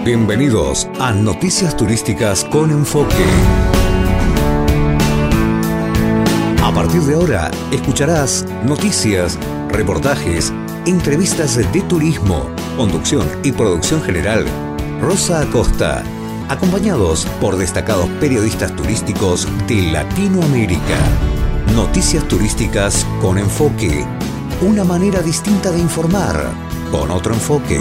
Bienvenidos a Noticias Turísticas con Enfoque. A partir de ahora escucharás noticias, reportajes, entrevistas de turismo, conducción y producción general. Rosa Acosta, acompañados por destacados periodistas turísticos de Latinoamérica. Noticias Turísticas con Enfoque. Una manera distinta de informar, con otro enfoque.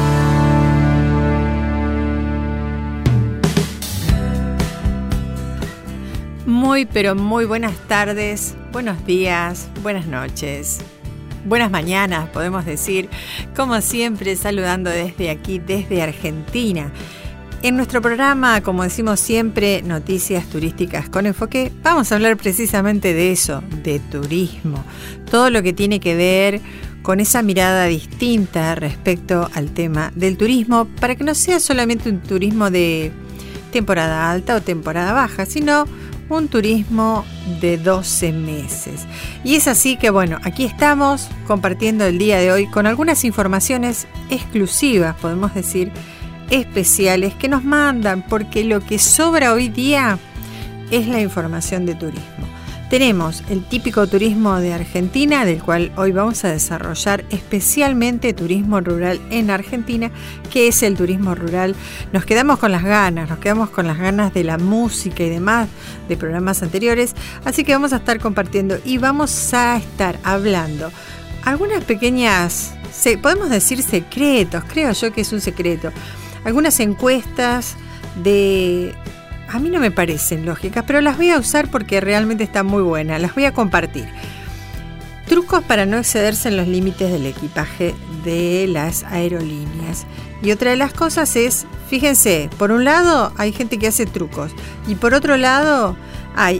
Pero muy buenas tardes, buenos días, buenas noches, buenas mañanas, podemos decir, como siempre, saludando desde aquí, desde Argentina. En nuestro programa, como decimos siempre, Noticias Turísticas con Enfoque, vamos a hablar precisamente de eso, de turismo, todo lo que tiene que ver con esa mirada distinta respecto al tema del turismo, para que no sea solamente un turismo de temporada alta o temporada baja, sino un turismo de 12 meses. Y es así que, bueno, aquí estamos compartiendo el día de hoy con algunas informaciones exclusivas, podemos decir, especiales, que nos mandan, porque lo que sobra hoy día es la información de turismo. Tenemos el típico turismo de Argentina, del cual hoy vamos a desarrollar especialmente turismo rural en Argentina. ¿Qué es el turismo rural? Nos quedamos con las ganas de la música y demás de programas anteriores, así que vamos a estar compartiendo y vamos a estar hablando algunas pequeñas, podemos decir secretos, creo yo que es un secreto, algunas encuestas de... A mí no me parecen lógicas, pero las voy a usar porque realmente están muy buenas. Las voy a compartir. Trucos para no excederse en los límites del equipaje de las aerolíneas. Y otra de las cosas es, fíjense, por un lado hay gente que hace trucos y por otro lado hay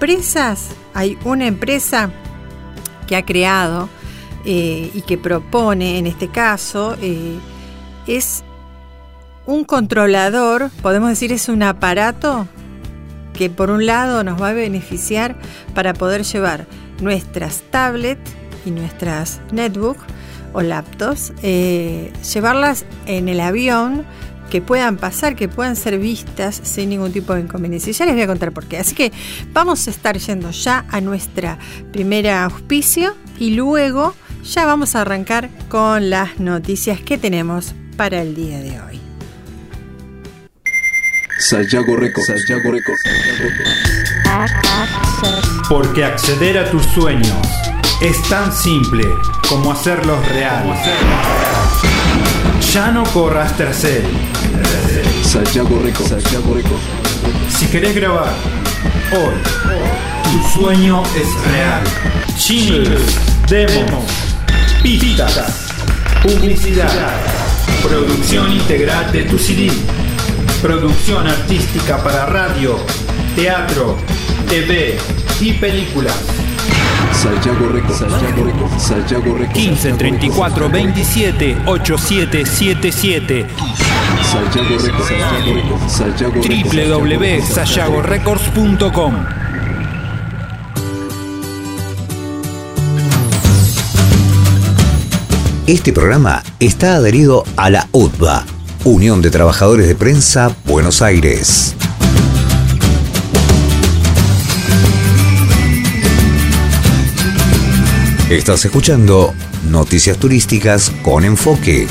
una empresa que ha creado y que propone, en este caso, es un controlador, podemos decir, es un aparato que por un lado nos va a beneficiar para poder llevar nuestras tablets y nuestras netbooks o laptops, llevarlas en el avión, que puedan pasar, que puedan ser vistas sin ningún tipo de inconveniencia. Ya les voy a contar por qué. Así que vamos a estar yendo ya a nuestra primera auspicio y luego ya vamos a arrancar con las noticias que tenemos para el día de hoy. Sayago Records. Porque acceder a tus sueños es tan simple como hacerlos reales. Ya no corras tras él. Sayago Records. Si querés grabar hoy, tu sueño es real. Jingles, demos, pistas, publicidad, producción integral de tu CD. Producción artística para radio, teatro, TV y películas. Sayago Records. 15 34 27 8777. Sayago Records. www.sayagorecords.com. Este programa está adherido a la UTBA, Unión de Trabajadores de Prensa, Buenos Aires. Estás escuchando Noticias Turísticas con Enfoque.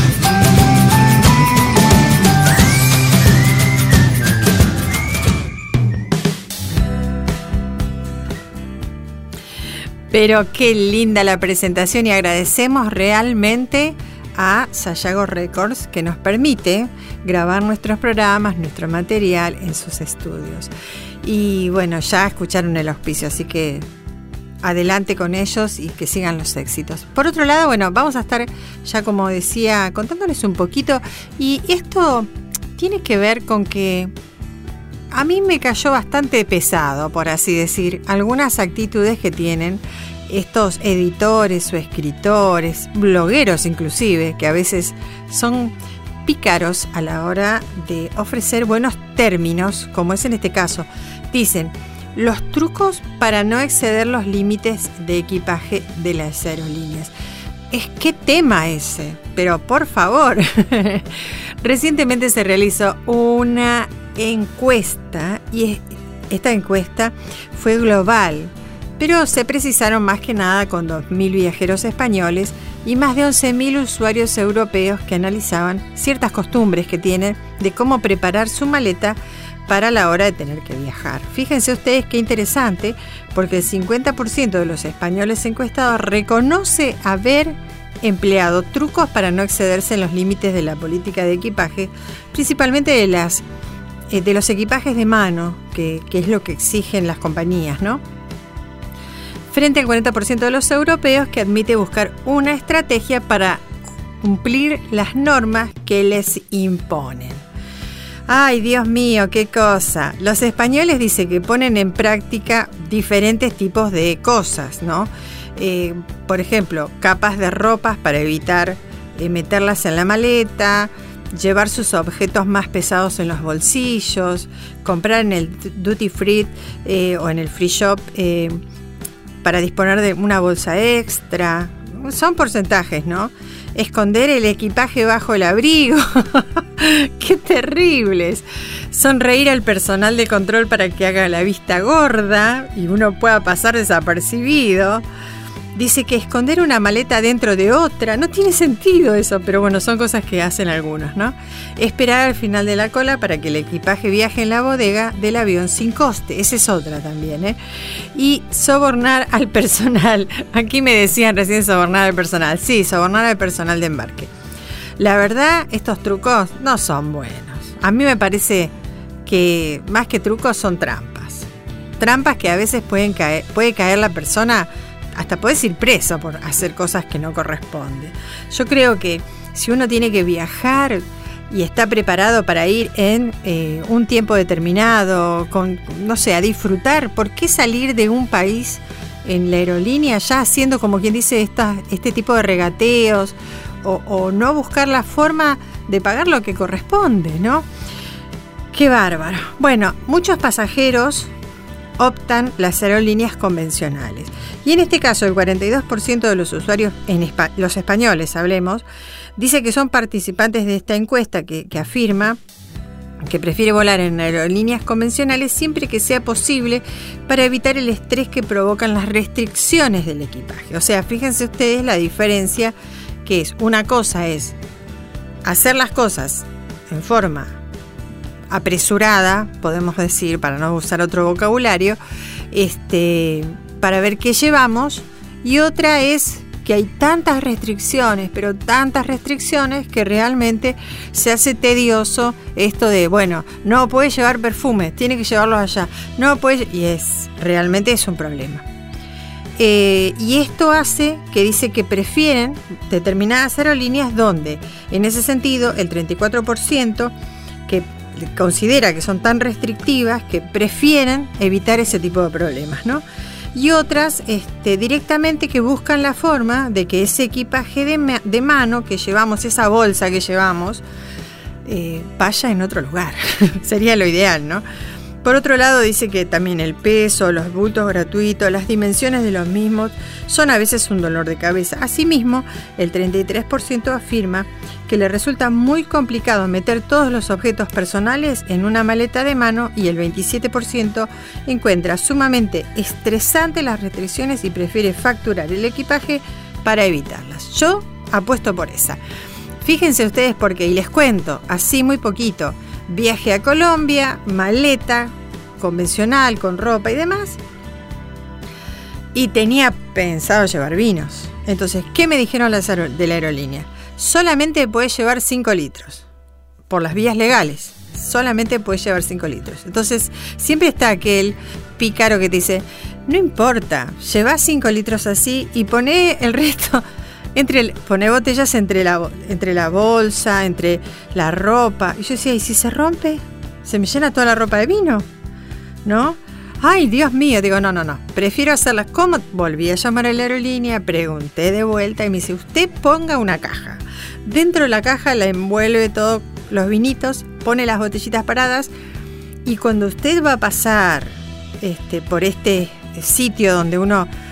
Pero qué linda la presentación y agradecemos realmente a Sayago Records, que nos permite grabar nuestros programas, nuestro material en sus estudios. Y bueno, ya escucharon el auspicio, así que adelante con ellos y que sigan los éxitos. Por otro lado, bueno, vamos a estar ya, como decía, contándoles un poquito, y esto tiene que ver con que a mí me cayó bastante pesado, por así decir, algunas actitudes que tienen estos editores o escritores, blogueros inclusive, que a veces son pícaros a la hora de ofrecer buenos términos, como es en este caso. Dicen, los trucos para no exceder los límites de equipaje de las aerolíneas. ¿qué tema ese? Pero por favor, recientemente se realizó una encuesta y esta encuesta fue global, pero se precisaron más que nada con 2.000 viajeros españoles y más de 11.000 usuarios europeos que analizaban ciertas costumbres que tienen de cómo preparar su maleta para la hora de tener que viajar. Fíjense ustedes qué interesante, porque el 50% de los españoles encuestados reconoce haber empleado trucos para no excederse en los límites de la política de equipaje, principalmente de los equipajes de mano, que es lo que exigen las compañías, ¿no? Frente al 40% de los europeos que admite buscar una estrategia para cumplir las normas que les imponen. Ay, Dios mío, qué cosa. Los españoles dicen que ponen en práctica diferentes tipos de cosas, ¿no? Por ejemplo, capas de ropas para evitar meterlas en la maleta, llevar sus objetos más pesados en los bolsillos, comprar en el duty free o en el free shop para disponer de una bolsa extra. Son porcentajes, ¿no? Esconder el equipaje bajo el abrigo. ¡Qué terribles! Sonreír al personal de control para que haga la vista gorda y uno pueda pasar desapercibido. Dice que esconder una maleta dentro de otra. No tiene sentido eso, pero bueno, son cosas que hacen algunos, ¿no? Esperar al final de la cola para que el equipaje viaje en la bodega del avión sin coste. Esa es otra también, ¿eh? Y sobornar al personal. Aquí me decían recién sobornar al personal. Sí, sobornar al personal de embarque. La verdad, estos trucos no son buenos. A mí me parece que más que trucos son trampas. Trampas que a veces puede caer la persona. Hasta podés ir preso por hacer cosas que no corresponden. Yo creo que si uno tiene que viajar y está preparado para ir en un tiempo determinado, a disfrutar, ¿por qué salir de un país en la aerolínea ya haciendo, como quien dice, este tipo de regateos o no buscar la forma de pagar lo que corresponde, ¿no? ¡Qué bárbaro! Bueno, muchos pasajeros optan las aerolíneas convencionales. Y en este caso, el 42% de los usuarios, los españoles hablemos, dice que son participantes de esta encuesta que afirma que prefiere volar en aerolíneas convencionales siempre que sea posible para evitar el estrés que provocan las restricciones del equipaje. O sea, fíjense ustedes la diferencia que es. Una cosa es hacer las cosas en forma apresurada, podemos decir, para no usar otro vocabulario, para ver qué llevamos, y otra es que hay tantas restricciones, pero tantas restricciones que realmente se hace tedioso esto de, bueno, no puedes llevar perfumes, tiene que llevarlos allá, no puedes, y realmente es un problema. Y esto hace que dice que prefieren determinadas aerolíneas donde, en ese sentido, el 34% que considera que son tan restrictivas que prefieren evitar ese tipo de problemas, ¿no? Y otras directamente que buscan la forma de que ese equipaje de mano que llevamos, esa bolsa que llevamos, vaya en otro lugar. Sería lo ideal, ¿no? Por otro lado, dice que también el peso, los bultos gratuitos, las dimensiones de los mismos son a veces un dolor de cabeza. Asimismo, el 33% afirma que le resulta muy complicado meter todos los objetos personales en una maleta de mano y el 27% encuentra sumamente estresante las restricciones y prefiere facturar el equipaje para evitarlas. Yo apuesto por esa. Fíjense ustedes por qué, y les cuento, así muy poquito. Viaje a Colombia, maleta convencional con ropa y demás, y tenía pensado llevar vinos. Entonces, ¿qué me dijeron de la aerolínea? Solamente puedes llevar 5 litros por las vías legales, solamente puedes llevar 5 litros. Entonces siempre está aquel pícaro que te dice, no importa, lleva 5 litros así y poné el resto. Pone botellas entre la bolsa, entre la ropa. Y yo decía, ¿y si se rompe? ¿Se me llena toda la ropa de vino? ¿No? Ay, Dios mío. Digo, no. Prefiero hacerlas como... Volví a llamar a la aerolínea, pregunté de vuelta y me dice, usted ponga una caja. Dentro de la caja la envuelve todos los vinitos, pone las botellitas paradas y cuando usted va a pasar por este sitio donde uno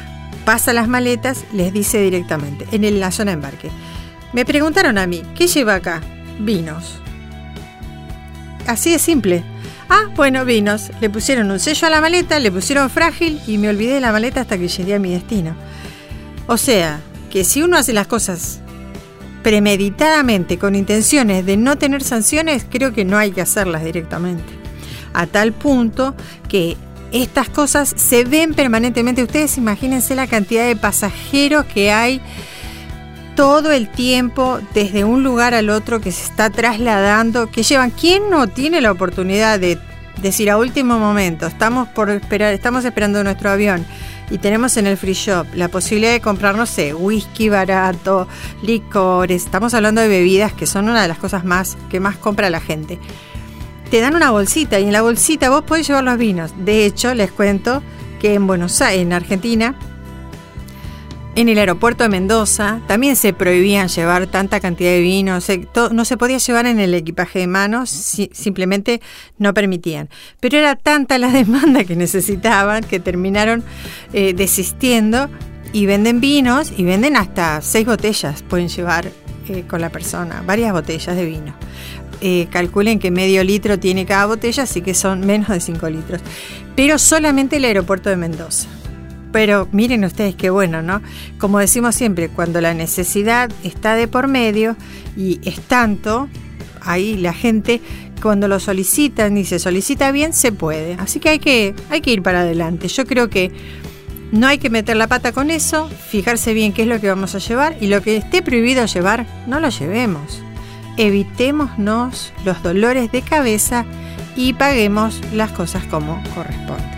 pasa las maletas, les dice directamente, en la zona de embarque. Me preguntaron a mí, ¿qué lleva acá? Vinos. Así de simple. Ah, bueno, vinos. Le pusieron un sello a la maleta, le pusieron frágil y me olvidé de la maleta hasta que llegué a mi destino. O sea, que si uno hace las cosas premeditadamente, con intenciones de no tener sanciones, creo que no hay que hacerlas directamente. A tal punto que estas cosas se ven permanentemente. Ustedes imagínense la cantidad de pasajeros que hay todo el tiempo desde un lugar al otro que se está trasladando, que llevan. ¿Quién no tiene la oportunidad de decir a último momento, estamos esperando nuestro avión y tenemos en el free shop la posibilidad de comprar, no sé, whisky barato, licores, estamos hablando de bebidas que son una de las cosas que más compra la gente? Te dan una bolsita y en la bolsita vos podés llevar los vinos. De hecho, les cuento que en Buenos Aires, en Argentina, en el aeropuerto de Mendoza también se prohibían llevar tanta cantidad de vino, no se podía llevar en el equipaje de mano, simplemente no permitían. Pero era tanta la demanda que necesitaban que terminaron desistiendo y venden vinos y venden hasta 6 botellas, pueden llevar con la persona, varias botellas de vino. Calculen que medio litro tiene cada botella, así que son menos de 5 litros. Pero solamente el aeropuerto de Mendoza. Pero miren ustedes qué bueno, ¿no? Como decimos siempre, cuando la necesidad está de por medio y es tanto, ahí la gente cuando lo solicitan y se solicita bien, se puede. Así que hay que ir para adelante. Yo creo que no hay que meter la pata con eso, fijarse bien qué es lo que vamos a llevar y lo que esté prohibido llevar, no lo llevemos. Evitémonos los dolores de cabeza y paguemos las cosas como corresponde.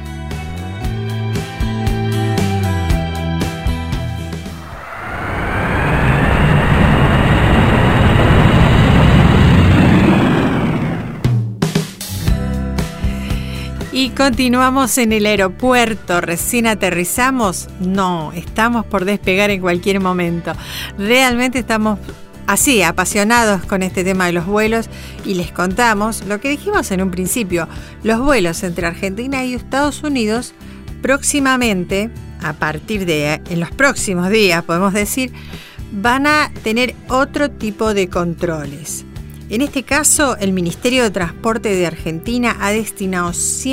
Y continuamos en el aeropuerto, recién aterrizamos. No, estamos por despegar en cualquier momento. Realmente estamos así, apasionados con este tema de los vuelos y les contamos lo que dijimos en un principio. Los vuelos entre Argentina y Estados Unidos próximamente, a partir de en los próximos días, podemos decir, van a tener otro tipo de controles. En este caso, el Ministerio de Transporte de Argentina ha destinado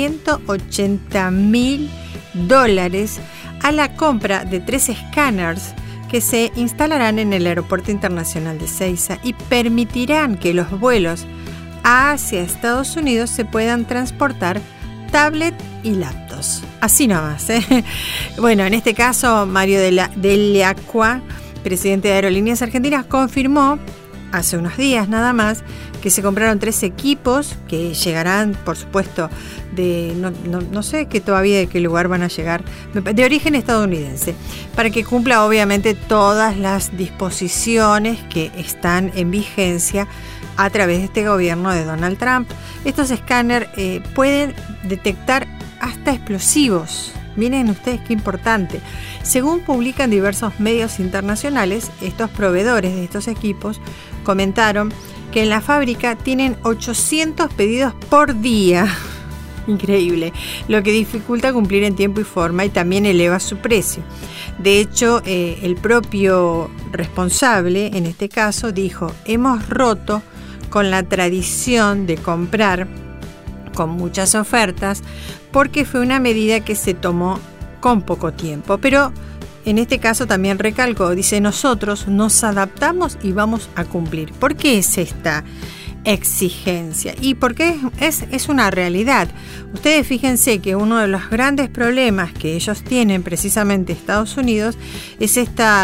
$180.000 a la compra de 3 escáneres que se instalarán en el Aeropuerto Internacional de Ezeiza y permitirán que los vuelos hacia Estados Unidos se puedan transportar tablet y laptops. Así nomás, ¿eh? Bueno, en este caso, Mario Dell'Acqua, presidente de Aerolíneas Argentinas, confirmó hace unos días nada más que se compraron 3 equipos que llegarán, por supuesto, no sé que todavía de qué lugar van a llegar, de origen estadounidense, para que cumpla obviamente todas las disposiciones que están en vigencia a través de este gobierno de Donald Trump. Estos escáneres pueden detectar hasta explosivos. Miren ustedes qué importante. Según publican diversos medios internacionales, estos proveedores de estos equipos comentaron que en la fábrica tienen 800 pedidos por día. Increíble, lo que dificulta cumplir en tiempo y forma y también eleva su precio. De hecho, el propio responsable, en este caso, dijo: hemos roto con la tradición de comprar con muchas ofertas porque fue una medida que se tomó con poco tiempo. Pero en este caso también recalcó, dice, nosotros nos adaptamos y vamos a cumplir. ¿Por qué es esta exigencia? Y porque es una realidad. Ustedes fíjense que uno de los grandes problemas que ellos tienen precisamente Estados Unidos es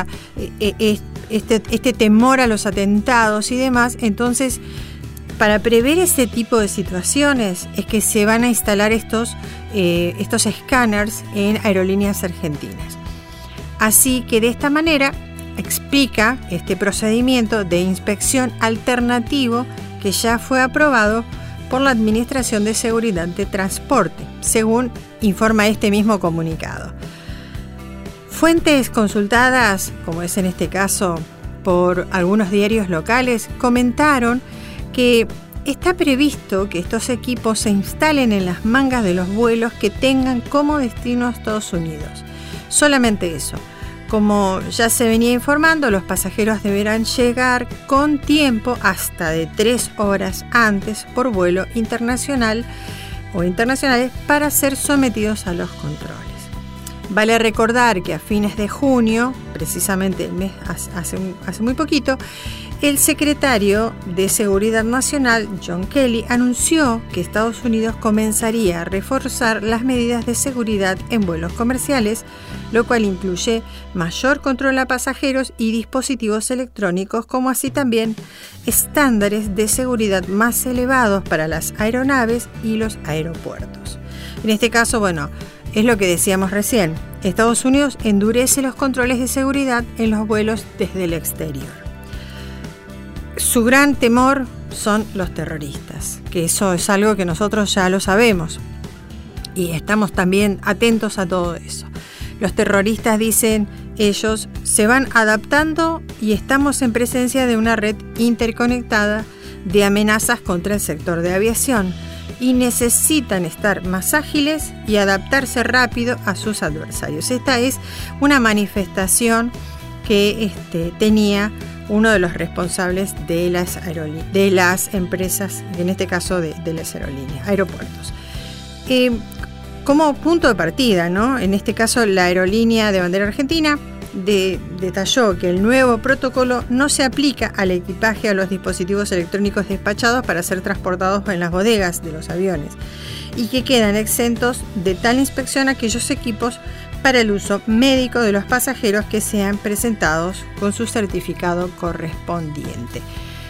este temor a los atentados y demás. Entonces, para prever ese tipo de situaciones es que se van a instalar estos escáneres en Aerolíneas Argentinas. Así que de esta manera explica este procedimiento de inspección alternativo que ya fue aprobado por la Administración de Seguridad de Transporte, según informa este mismo comunicado. Fuentes consultadas, como es en este caso por algunos diarios locales, comentaron que está previsto que estos equipos se instalen en las mangas de los vuelos que tengan como destino a Estados Unidos. Solamente eso. Como ya se venía informando, los pasajeros deberán llegar con tiempo hasta de 3 horas antes por vuelo internacional o internacionales para ser sometidos a los controles. Vale recordar que a fines de junio, precisamente el mes hace muy poquito, el secretario de Seguridad Nacional, John Kelly, anunció que Estados Unidos comenzaría a reforzar las medidas de seguridad en vuelos comerciales, lo cual incluye mayor control a pasajeros y dispositivos electrónicos, como así también estándares de seguridad más elevados para las aeronaves y los aeropuertos. En este caso, es lo que decíamos recién. Estados Unidos endurece los controles de seguridad en los vuelos desde el exterior. Su gran temor son los terroristas, que eso es algo que nosotros ya lo sabemos y estamos también atentos a todo eso. Los terroristas, dicen ellos, se van adaptando y estamos en presencia de una red interconectada de amenazas contra el sector de aviación y necesitan estar más ágiles y adaptarse rápido a sus adversarios. Esta es una manifestación que tenía uno de los responsables de las empresas, en este caso de las aerolíneas, aeropuertos. Como punto de partida, ¿no? En este caso, la aerolínea de bandera argentina detalló que el nuevo protocolo no se aplica al equipaje o a los dispositivos electrónicos despachados para ser transportados en las bodegas de los aviones y que quedan exentos de tal inspección aquellos equipos para el uso médico de los pasajeros que sean presentados con su certificado correspondiente.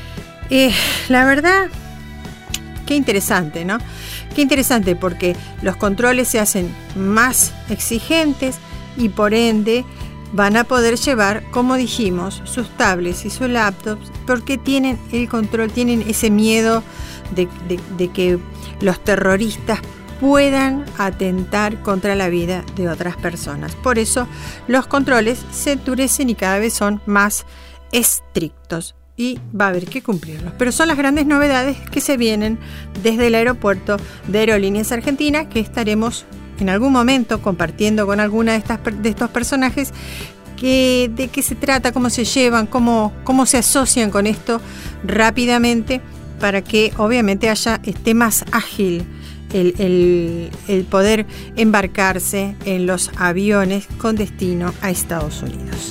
La verdad, qué interesante, ¿no? Qué interesante, porque los controles se hacen más exigentes y por ende van a poder llevar, como dijimos, sus tablets y sus laptops, porque tienen el control, tienen ese miedo de que los terroristas puedan atentar contra la vida de otras personas. Por eso los controles se endurecen y cada vez son más estrictos y va a haber que cumplirlos. Pero son las grandes novedades que se vienen desde el aeropuerto de Aerolíneas Argentinas, que estaremos en algún momento compartiendo con alguna de estos personajes de qué se trata, cómo se llevan, cómo se asocian con esto rápidamente, para que obviamente esté más ágil el poder embarcarse en los aviones con destino a Estados Unidos.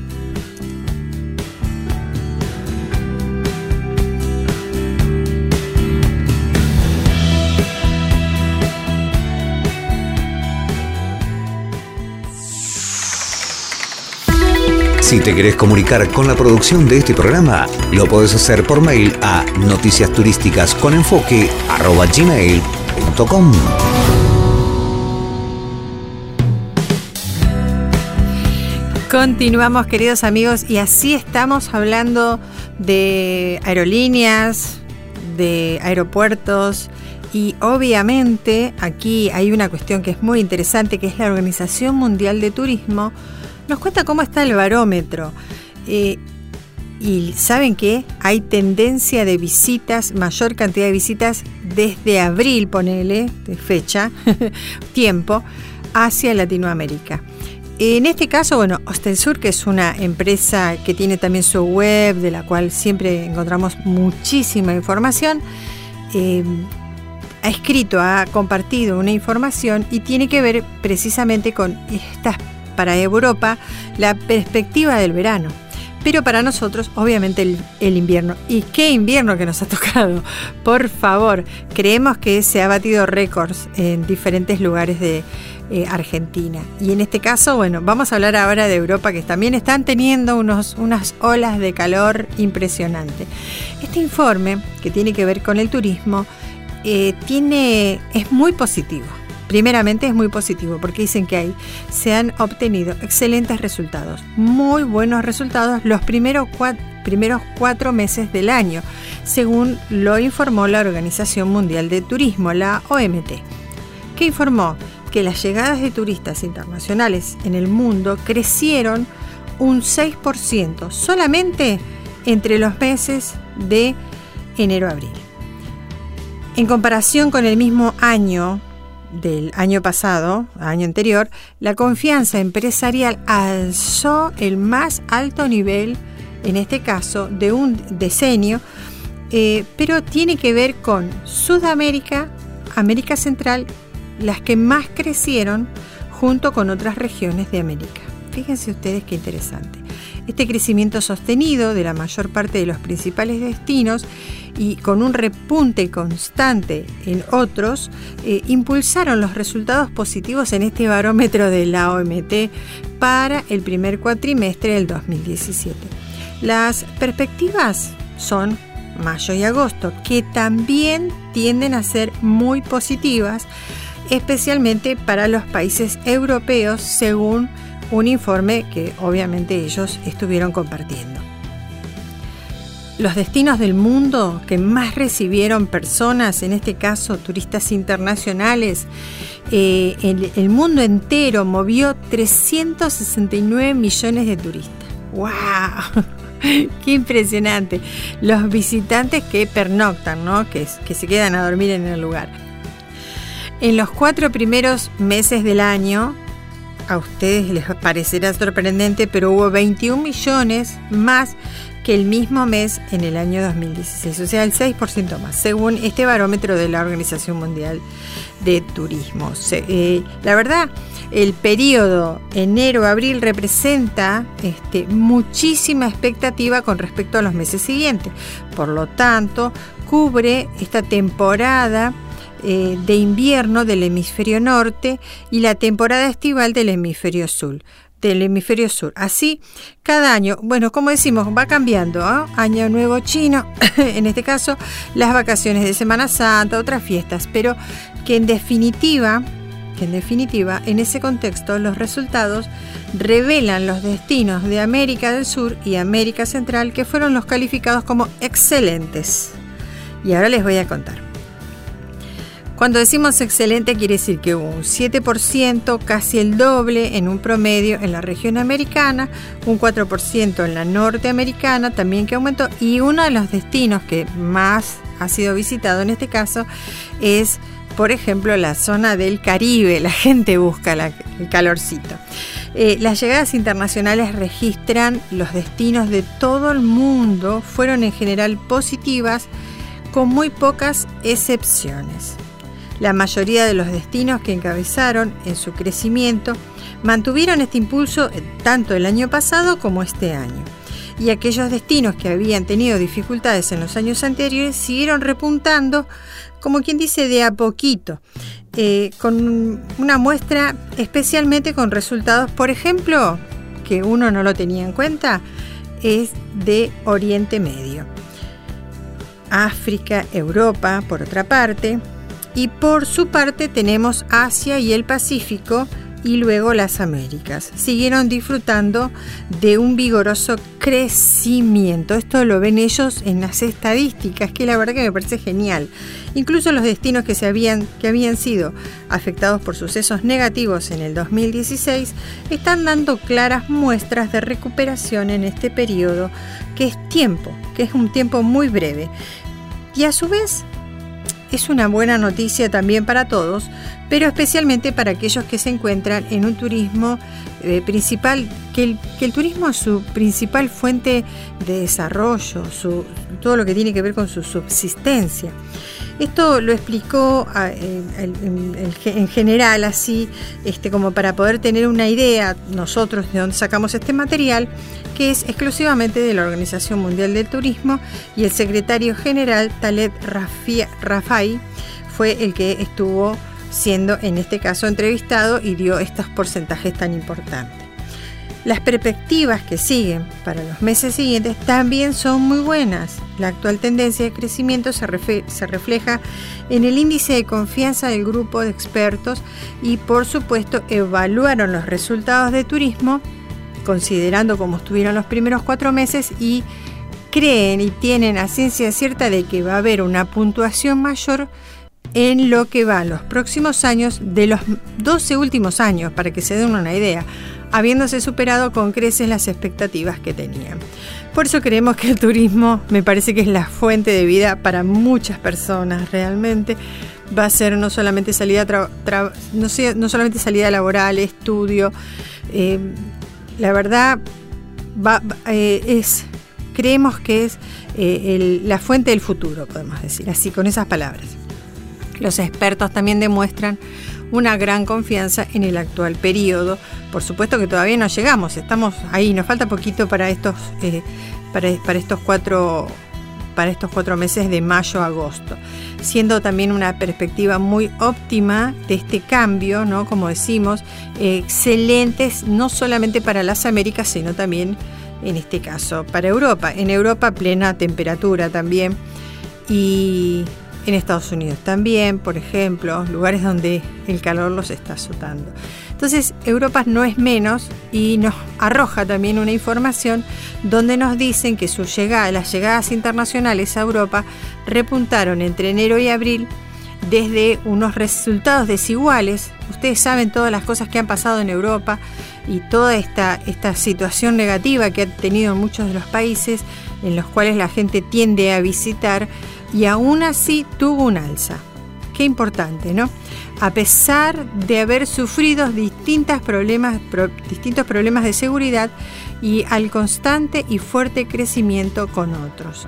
Si te querés comunicar con la producción de este programa, lo podés hacer por mail a noticiasturísticasconenfoque@gmail.com. Continuamos, queridos amigos, y así estamos hablando de aerolíneas, de aeropuertos, y obviamente aquí hay una cuestión que es muy interesante, que es la Organización Mundial de Turismo. Nos cuenta cómo está el barómetro. Y ¿saben qué? Hay tendencia de visitas, mayor cantidad de visitas desde abril, ponele, de fecha, tiempo, hacia Latinoamérica. En este caso, Hostelsur, que es una empresa que tiene también su web, de la cual siempre encontramos muchísima información, ha compartido una información y tiene que ver precisamente con para Europa, la perspectiva del verano. Pero para nosotros, obviamente, el invierno. ¿Y qué invierno que nos ha tocado? Por favor, creemos que se ha batido récords en diferentes lugares de Argentina. Y en este caso, vamos a hablar ahora de Europa, que también están teniendo unas olas de calor impresionante. Este informe, que tiene que ver con el turismo, es muy positivo. Primeramente es muy positivo porque dicen que se han obtenido excelentes resultados, muy buenos resultados los primeros 4 meses del año, según lo informó la Organización Mundial de Turismo, la OMT, que informó que las llegadas de turistas internacionales en el mundo crecieron un 6% solamente entre los meses de enero a abril. En comparación con el mismo año del año pasado, año anterior, la confianza empresarial alzó el más alto nivel, en este caso, de un decenio, pero tiene que ver con Sudamérica, América Central, las que más crecieron junto con otras regiones de América. Fíjense ustedes qué interesante. Este crecimiento sostenido de la mayor parte de los principales destinos y con un repunte constante en otros, impulsaron los resultados positivos en este barómetro de la OMT para el primer cuatrimestre del 2017. Las perspectivas son mayo y agosto, que también tienden a ser muy positivas, especialmente para los países europeos, según un informe que obviamente ellos estuvieron compartiendo. Los destinos del mundo que más recibieron personas, en este caso turistas internacionales, el mundo entero movió 369 millones de turistas. ¡Wow! ¡Qué impresionante! Los visitantes que pernoctan, ¿no? Que se quedan a dormir en el lugar. En los 4 primeros meses del año, a ustedes les parecerá sorprendente, pero hubo 21 millones más que el mismo mes en el año 2016, o sea, el 6% más, según este barómetro de la Organización Mundial de Turismo. La verdad, el periodo enero-abril representa muchísima expectativa con respecto a los meses siguientes. Por lo tanto, cubre esta temporada de invierno del hemisferio norte y la temporada estival del hemisferio sur. Así, cada año, bueno, como decimos, va cambiando, ¿eh? Año Nuevo Chino, en este caso, las vacaciones de Semana Santa, otras fiestas, pero que en definitiva, en ese contexto, los resultados revelan los destinos de América del Sur y América Central que fueron los calificados como excelentes. Y ahora les voy a contar. Cuando decimos excelente quiere decir que hubo un 7%, casi el doble en un promedio en la región americana, un 4% en la norteamericana también que aumentó, y uno de los destinos que más ha sido visitado en este caso es, por ejemplo, la zona del Caribe. La gente busca el calorcito. Las llegadas internacionales registran los destinos de todo el mundo, fueron en general positivas, con muy pocas excepciones. La mayoría de los destinos que encabezaron en su crecimiento mantuvieron este impulso tanto el año pasado como este año. Y aquellos destinos que habían tenido dificultades en los años anteriores siguieron repuntando, como quien dice, de a poquito, con una muestra especialmente con resultados, por ejemplo, que uno no lo tenía en cuenta, es de Oriente Medio. África, Europa, por otra parte, y por su parte tenemos Asia y el Pacífico, y luego las Américas. Siguieron disfrutando de un vigoroso crecimiento. Esto lo ven ellos en las estadísticas, que la verdad que me parece genial. Incluso los destinos que habían sido afectados por sucesos negativos en el 2016 están dando claras muestras de recuperación en este periodo, que es un tiempo muy breve. Y a su vez, es una buena noticia también para todos, pero especialmente para aquellos que se encuentran en un turismo principal, que el turismo es su principal fuente de desarrollo, todo lo que tiene que ver con su subsistencia. Esto lo explicó en general así, como para poder tener una idea nosotros de dónde sacamos este material, que es exclusivamente de la Organización Mundial del Turismo, y el secretario general Taleb Rafai fue el que estuvo siendo en este caso entrevistado y dio estos porcentajes tan importantes. Las perspectivas que siguen para los meses siguientes también son muy buenas. La actual tendencia de crecimiento se refleja en el índice de confianza del grupo de expertos y, por supuesto, evaluaron los resultados de turismo considerando cómo estuvieron los primeros 4 meses y creen y tienen a ciencia cierta de que va a haber una puntuación mayor en lo que va los próximos años de los 12 últimos años, para que se den una idea, habiéndose superado con creces las expectativas que tenían. Por eso creemos que el turismo me parece que es la fuente de vida para muchas personas realmente, va a ser no solamente salida no solamente salida laboral, estudio. La verdad creemos que es la fuente del futuro, podemos decir así, con esas palabras. Los expertos también demuestran una gran confianza en el actual periodo. Por supuesto que todavía no llegamos, estamos ahí, nos falta poquito para estos 4 meses de mayo a agosto, siendo también una perspectiva muy óptima de este cambio, ¿no? Como decimos, excelentes no solamente para las Américas, sino también en este caso para Europa. En Europa plena temperatura también, y en Estados Unidos también, por ejemplo, lugares donde el calor los está azotando. Entonces, Europa no es menos, y nos arroja también una información donde nos dicen que las llegadas internacionales a Europa repuntaron entre enero y abril desde unos resultados desiguales. Ustedes saben todas las cosas que han pasado en Europa y toda esta situación negativa que ha tenido en muchos de los países en los cuales la gente tiende a visitar, y aún así tuvo un alza. Qué importante, ¿no? A pesar de haber sufrido distintos problemas de seguridad y al constante y fuerte crecimiento con otros.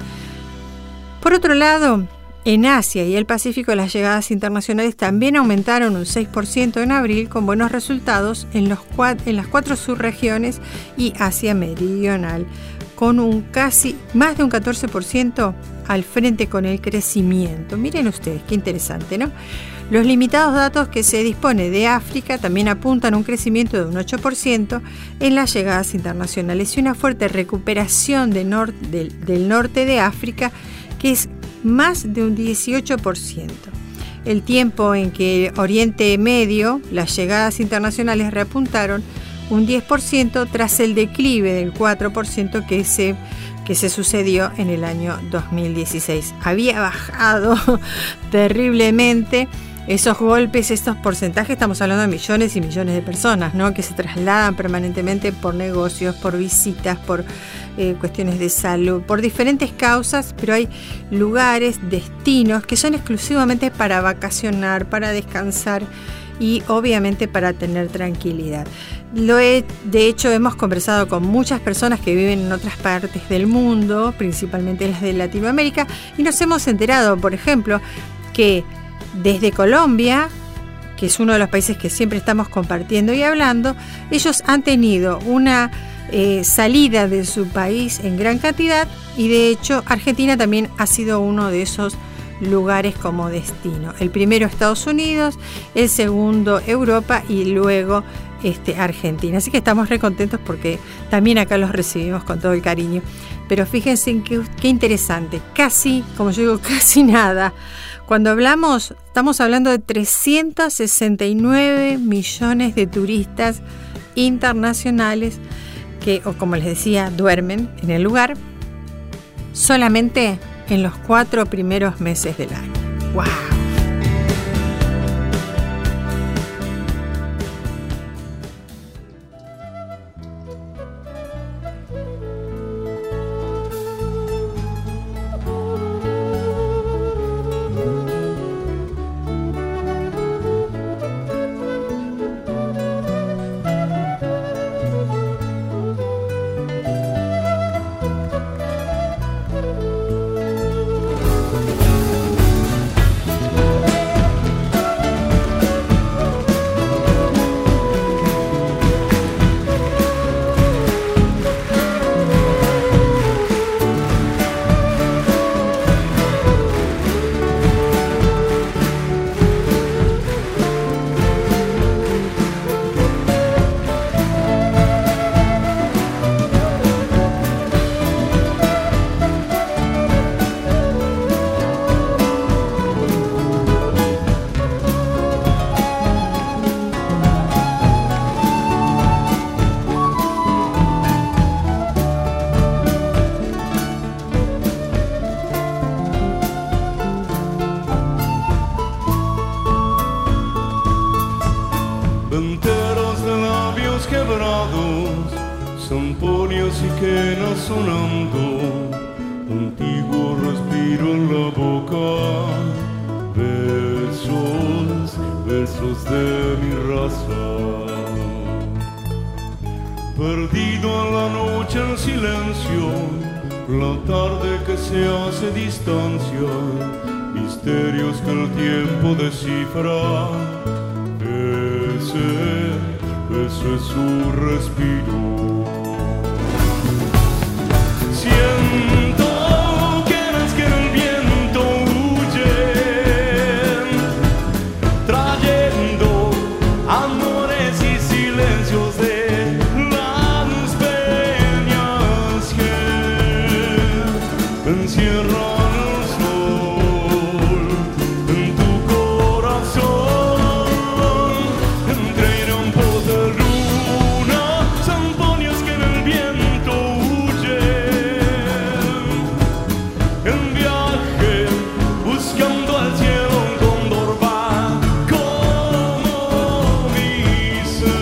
Por otro lado, en Asia y el Pacífico, las llegadas internacionales también aumentaron un 6% en abril, con buenos resultados en las 4 subregiones y Asia Meridional, con casi más de un 14% al frente con el crecimiento. Miren ustedes, qué interesante, ¿no? Los limitados datos que se dispone de África también apuntan a un crecimiento de un 8% en las llegadas internacionales y una fuerte recuperación del norte de África, que es más de un 18%. El tiempo en que Oriente Medio, las llegadas internacionales repuntaron un 10% tras el declive del 4% que se sucedió en el año 2016. Había bajado terriblemente esos golpes, estos porcentajes. Estamos hablando de millones y millones de personas, ¿no?, que se trasladan permanentemente por negocios, por visitas, por cuestiones de salud, por diferentes causas, pero hay lugares, destinos que son exclusivamente para vacacionar, para descansar y obviamente para tener tranquilidad. De hecho, hemos conversado con muchas personas que viven en otras partes del mundo, principalmente las de Latinoamérica, y nos hemos enterado, por ejemplo, que desde Colombia, que es uno de los países que siempre estamos compartiendo y hablando, ellos han tenido una salida de su país en gran cantidad, y de hecho Argentina también ha sido uno de esos lugares como destino. El primero Estados Unidos, el segundo Europa y luego Argentina. Así que estamos re contentos porque también acá los recibimos con todo el cariño. Pero fíjense en qué interesante, casi, como yo digo, casi nada. Cuando estamos hablando de 369 millones de turistas internacionales que, o como les decía, duermen en el lugar solamente en los 4 primeros meses del año. ¡Wow! Sonando, contigo respiro en la boca, beso tarde que se hace distancia, misterios que el tiempo descifra. Ese es su respiro. Siento que en el viento huyen, trayendo amores y silencios de las peñas que encierran el sol en tu corazón. Entre irán de luna, zampoñas que en el viento huyen, en viaje buscando al cielo un cóndor va como dicen,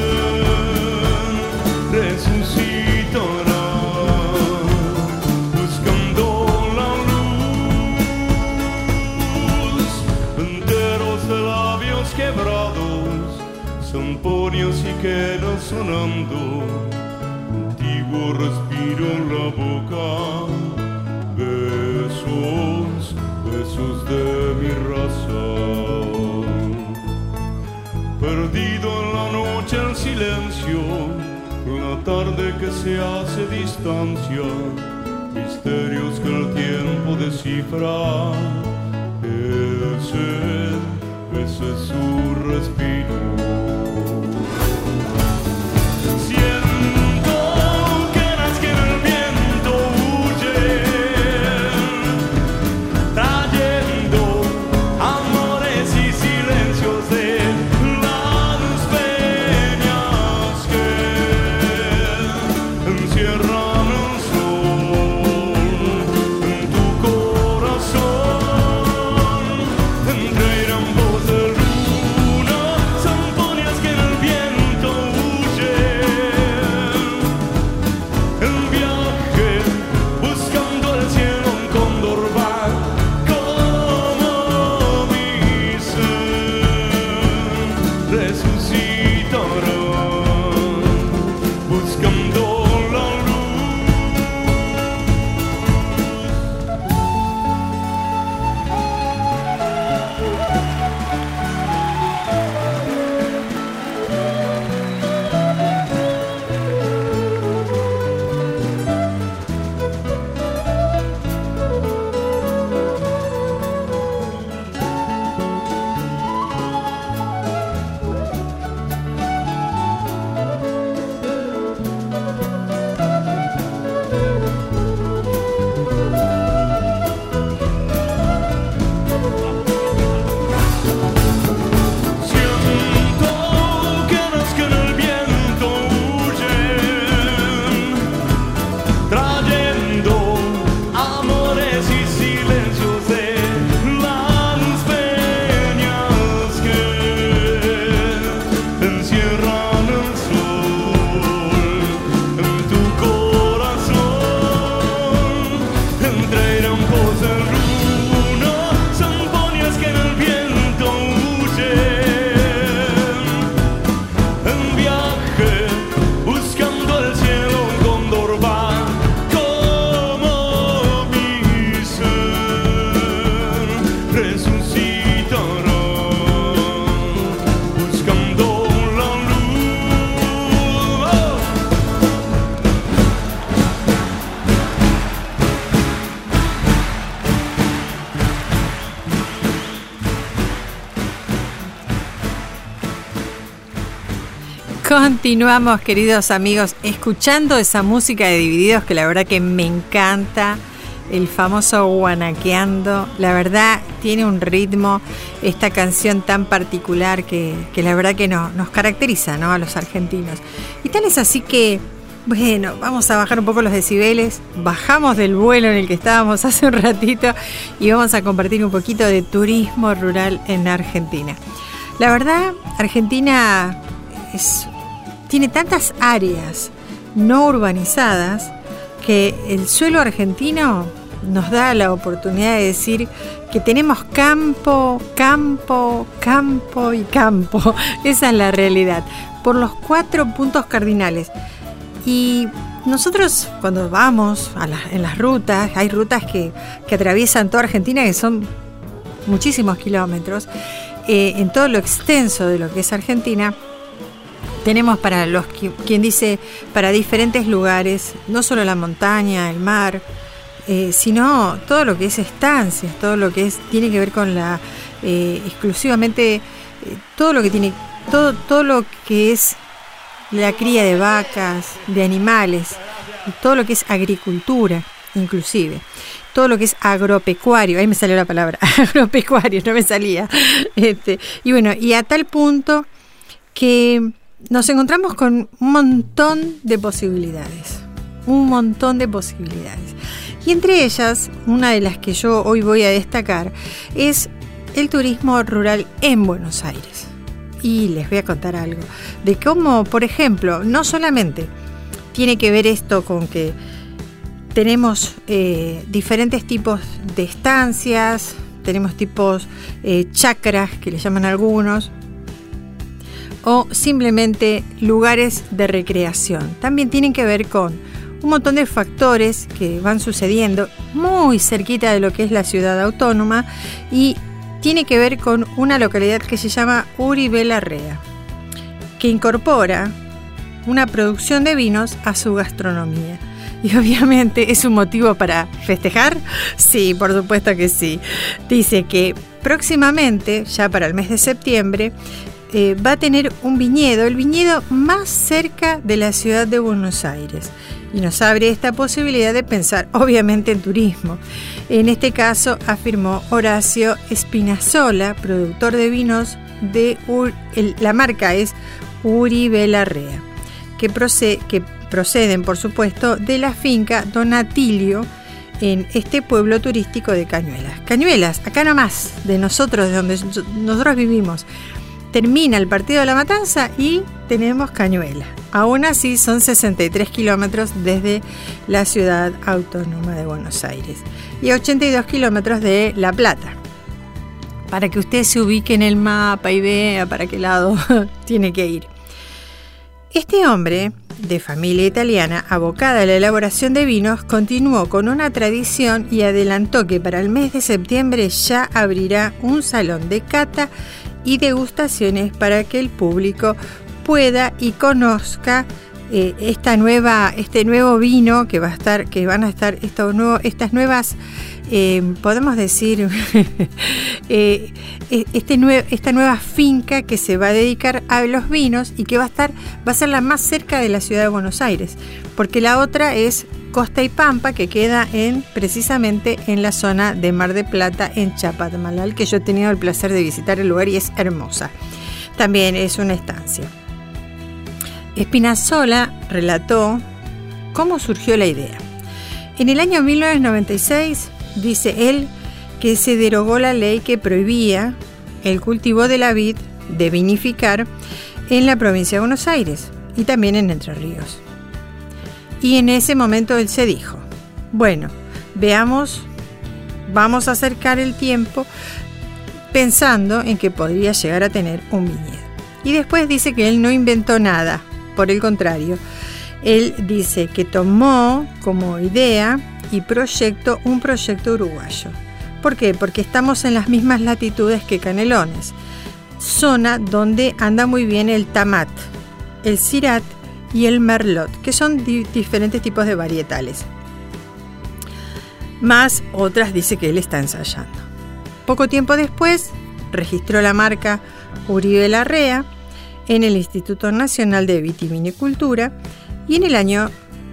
resucitará buscando la luz. Enteros de labios quebrados, zampoñas y quedas sonando, antiguo respiro en la boca, besos, besos de mi raza. Perdido en la noche el silencio, la tarde que se hace distancia, misterios que el tiempo descifra. Ese es su respiro. Siento que en el viento huyen, trayendo amores y silencios de las peñas que encierran el sol en tu corazón. Entre irán de luna, zampoñas que en el viento huyen, en viaje buscando el cielo un cóndor va como dicen, resucitará buscando la luz. Siento que en el viento huyen, trayendo amores y silencios de las peñas que encierran el sol en tu corazón. Entre irán de luna, zampoñas que en el viento huyen, en viaje buscando el cielo un cóndor va como dicen, resucitará buscando la luz. Continuamos, queridos amigos, escuchando esa música de Divididos que la verdad que me encanta, el famoso guanaqueando. La verdad tiene un ritmo, esta canción tan particular que la verdad que nos caracteriza, ¿no?, a los argentinos. Y tal es así que, bueno, vamos a bajar un poco los decibeles, bajamos del vuelo en el que estábamos hace un ratito y vamos a compartir un poquito de turismo rural en Argentina. La verdad, Argentina tiene tantas áreas no urbanizadas que el suelo argentino nos da la oportunidad de decir que tenemos campo, campo, campo y campo. Esa es la realidad, por los 4 puntos cardinales. Y nosotros cuando vamos en las rutas, hay rutas que atraviesan toda Argentina, que son muchísimos kilómetros, en todo lo extenso de lo que es Argentina. Tenemos para quien dice, para diferentes lugares, no solo la montaña, el mar, sino todo lo que es estancias, todo lo que tiene que ver con la exclusivamente todo lo que es la cría de vacas, de animales, todo lo que es agricultura, inclusive todo lo que es agropecuario. Ahí me salió la palabra agropecuario, no me salía. Y bueno, y a tal punto que nos encontramos con un montón de posibilidades. Y entre ellas, una de las que yo hoy voy a destacar es el turismo rural en Buenos Aires. Y les voy a contar algo de cómo, por ejemplo, no solamente tiene que ver esto con que tenemos diferentes tipos de estancias, tenemos tipos chacras, que le llaman algunos, o simplemente lugares de recreación. También tienen que ver con un montón de factores que van sucediendo muy cerquita de lo que es la ciudad autónoma, y tiene que ver con una localidad que se llama Uribe Larrea, que incorpora una producción de vinos a su gastronomía. Y obviamente es un motivo para festejar. Sí, por supuesto que sí. Dice que próximamente, ya para el mes de septiembre, va a tener un viñedo, el viñedo más cerca de la ciudad de Buenos Aires. Y nos abre esta posibilidad de pensar, obviamente, en turismo. En este caso, afirmó Horacio Espinazola, productor de vinos la marca es Uribe Larrea, que proceden, por supuesto, de la finca Don Atilio, en este pueblo turístico de Cañuelas. Cañuelas, acá nomás, de nosotros, de donde nosotros vivimos. Termina el partido de La Matanza y tenemos Cañuelas. Aún así son 63 kilómetros desde la ciudad autónoma de Buenos Aires y 82 kilómetros de La Plata. Para que usted se ubique en el mapa y vea para qué lado tiene que ir. Este hombre, de familia italiana, abocada a la elaboración de vinos, continuó con una tradición y adelantó que para el mes de septiembre ya abrirá un salón de cata y degustaciones para que el público pueda y conozca este nuevo vino que van a estar estas nuevas, podemos decir, esta nueva finca que se va a dedicar a los vinos y que va a ser la más cerca de la ciudad de Buenos Aires, porque la otra es Costa y Pampa, que queda precisamente en la zona de Mar del Plata, en Chapadmalal, que yo he tenido el placer de visitar el lugar y es hermosa. También es una estancia. Espinazola relató cómo surgió la idea. En el año 1996, dice él, que se derogó la ley que prohibía el cultivo de la vid, de vinificar, en la provincia de Buenos Aires y también en Entre Ríos. Y en ese momento él se dijo, bueno, veamos, vamos a acercar el tiempo pensando en que podría llegar a tener un viñedo. Y después dice que él no inventó nada, por el contrario, él dice que tomó como idea y proyecto un proyecto uruguayo. ¿Por qué? Porque estamos en las mismas latitudes que Canelones, zona donde anda muy bien el tamat, el sirat y el merlot, que son diferentes tipos de varietales. Más otras dice que él está ensayando. Poco tiempo después registró la marca Uribe Larrea en el Instituto Nacional de Vitivinicultura y en el año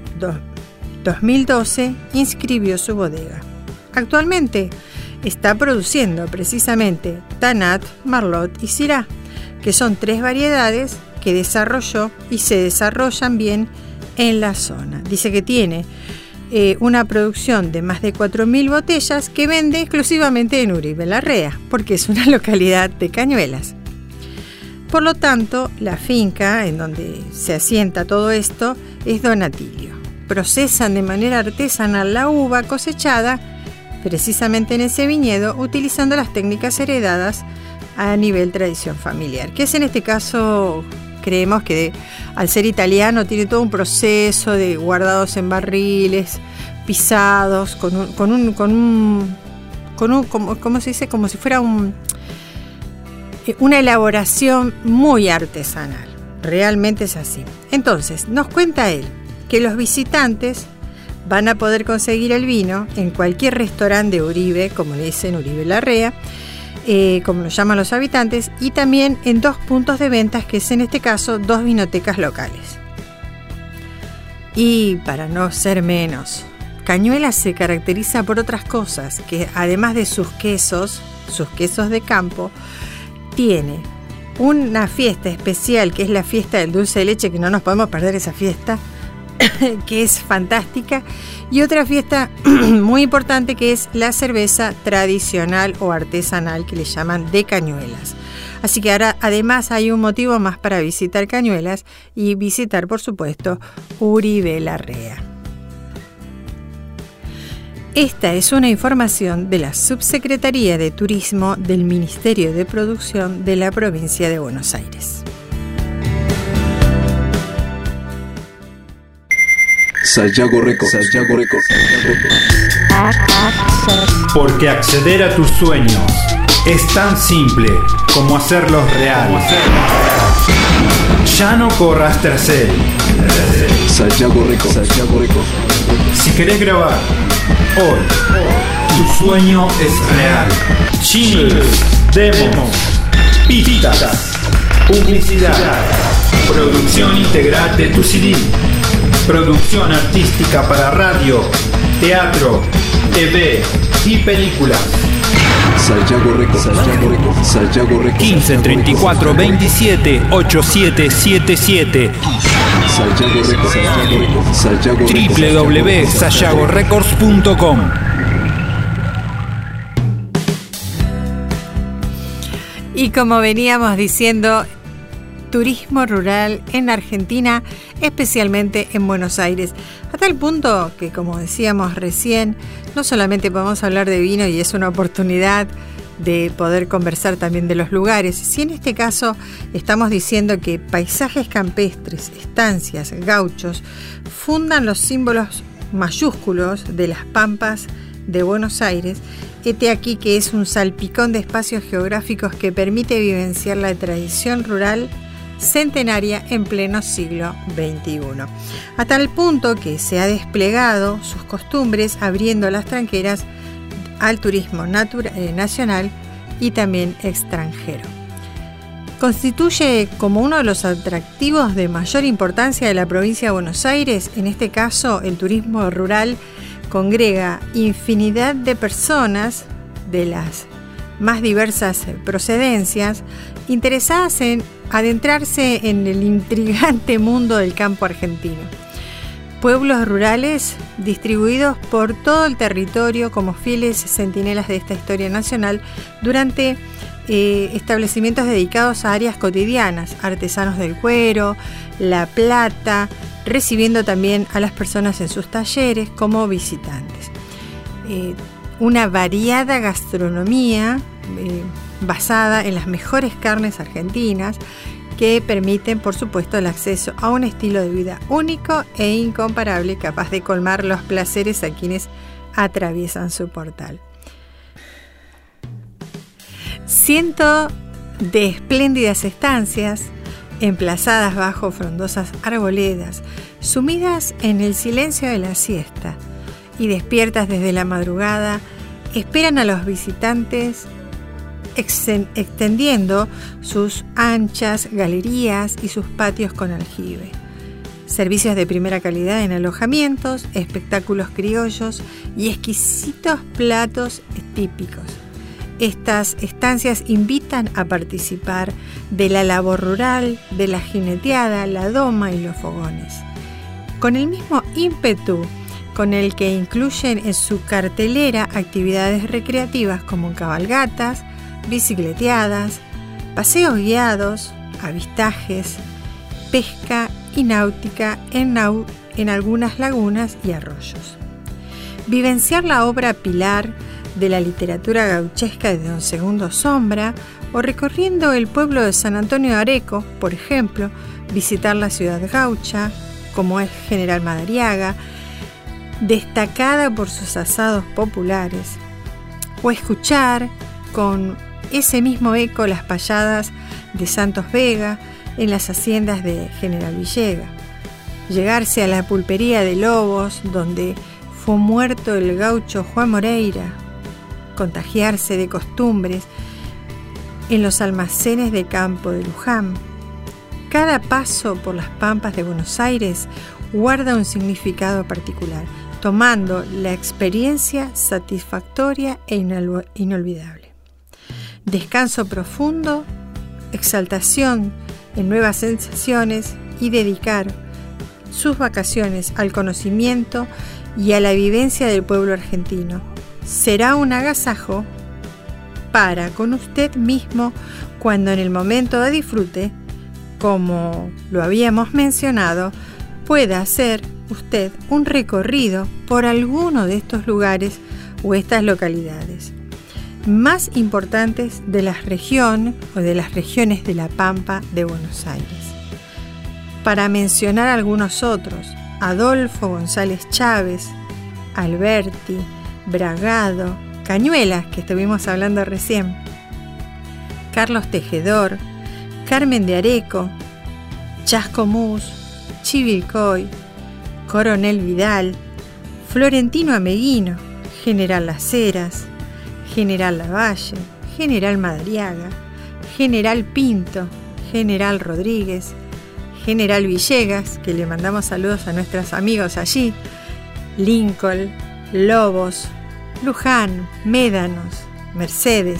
2012 inscribió su bodega. Actualmente está produciendo precisamente Tanat, Merlot y Syrah, que son 3 variedades que desarrolló y se desarrollan bien en la zona. Dice que tiene una producción de más de 4.000 botellas que vende exclusivamente en Uribe Larrea, porque es una localidad de Cañuelas. Por lo tanto, la finca en donde se asienta todo esto es Don Atilio. Procesan de manera artesanal la uva cosechada precisamente en ese viñedo, utilizando las técnicas heredadas a nivel tradición familiar, que es en este caso creemos que al ser italiano tiene todo un proceso de guardados en barriles, pisados, ¿cómo se dice? Como si fuera una elaboración muy artesanal. Realmente es así. Entonces, nos cuenta él que los visitantes van a poder conseguir el vino en cualquier restaurante de Uribe, como le dicen Uribe Larrea, como lo llaman los habitantes, y también en 2 puntos de ventas, que es en este caso 2 vinotecas locales. Y para no ser menos, Cañuelas se caracteriza por otras cosas, que además de sus quesos de campo, tiene una fiesta especial, que es la fiesta del dulce de leche, que no nos podemos perder esa fiesta, que es fantástica, y otra fiesta muy importante, que es la cerveza tradicional o artesanal, que le llaman de Cañuelas. Así que ahora además hay un motivo más para visitar Cañuelas y visitar, por supuesto, Uribe Larrea. Esta es una información de la Subsecretaría de Turismo del Ministerio de Producción de la provincia de Buenos Aires. Sayago Records. Porque acceder a tus sueños es tan simple como hacerlos real. Ya no corras tras él. Sayago Records. Si querés grabar hoy, tu sueño es real. Jingles, demos, pistas, publicidad, producción integral de tu CD, producción artística para radio, teatro, TV y películas. Sayago Records. 15 34 27 8777 www.sayagorecords.com. Y como veníamos diciendo, turismo rural en Argentina, especialmente en Buenos Aires, a tal punto que, como decíamos recién, no solamente podemos hablar de vino y es una oportunidad de poder conversar también de los lugares, si en este caso estamos diciendo que paisajes campestres, estancias, gauchos, fundan los símbolos mayúsculos de las pampas de Buenos Aires. Este aquí que es un salpicón de espacios geográficos que permite vivenciar la tradición rural centenaria en pleno siglo XXI, a tal punto que se ha desplegado sus costumbres, abriendo las tranqueras al turismo nacional y también extranjero. Constituye como uno de los atractivos de mayor importancia de la provincia de Buenos Aires. En este caso, el turismo rural congrega infinidad de personas de las más diversas procedencias, interesadas en adentrarse en el intrigante mundo del campo argentino. Pueblos rurales distribuidos por todo el territorio como fieles centinelas de esta historia nacional durante establecimientos dedicados a áreas cotidianas, artesanos del cuero, la plata, recibiendo también a las personas en sus talleres como visitantes. Una variada gastronomía basada en las mejores carnes argentinas, que permiten, por supuesto, el acceso a un estilo de vida único e incomparable, capaz de colmar los placeres a quienes atraviesan su portal. Cientos de espléndidas estancias, emplazadas bajo frondosas arboledas, sumidas en el silencio de la siesta y despiertas desde la madrugada, esperan a los visitantes extendiendo sus anchas galerías y sus patios con aljibe. Servicios de primera calidad en alojamientos, espectáculos criollos y exquisitos platos típicos. Estas estancias invitan a participar de la labor rural, de la jineteada, la doma y los fogones. Con el mismo ímpetu con el que incluyen en su cartelera actividades recreativas como cabalgatas, bicicleteadas, paseos guiados, avistajes, pesca y náutica en algunas lagunas y arroyos. Vivenciar la obra pilar de la literatura gauchesca de don Segundo Sombra, o recorriendo el pueblo de San Antonio de Areco, por ejemplo, visitar la ciudad gaucha, como es General Madariaga, destacada por sus asados populares, o escuchar con ese mismo eco las payadas de Santos Vega en las haciendas de General Villega, llegarse a la pulpería de Lobos, donde fue muerto el gaucho Juan Moreira, contagiarse de costumbres en los almacenes de campo de Luján. Cada paso por las pampas de Buenos Aires guarda un significado particular, tomando la experiencia satisfactoria e inolvidable. Descanso profundo, exaltación en nuevas sensaciones y dedicar sus vacaciones al conocimiento y a la vivencia del pueblo argentino. Será un agasajo para con usted mismo cuando en el momento de disfrute, como lo habíamos mencionado, pueda hacer usted un recorrido por alguno de estos lugares o estas localidades más importantes de la región o de las regiones de la Pampa de Buenos Aires. Para mencionar algunos otros: Adolfo González Chávez, Alberti, Bragado, Cañuelas, que estuvimos hablando recién, Carlos Tejedor, Carmen de Areco, Chascomús, Chivilcoy, Coronel Vidal, Florentino Ameguino, General Las Heras, General Lavalle, General Madariaga, General Pinto, General Rodríguez, General Villegas, que le mandamos saludos a nuestros amigos allí, Lincoln, Lobos, Luján, Médanos, Mercedes,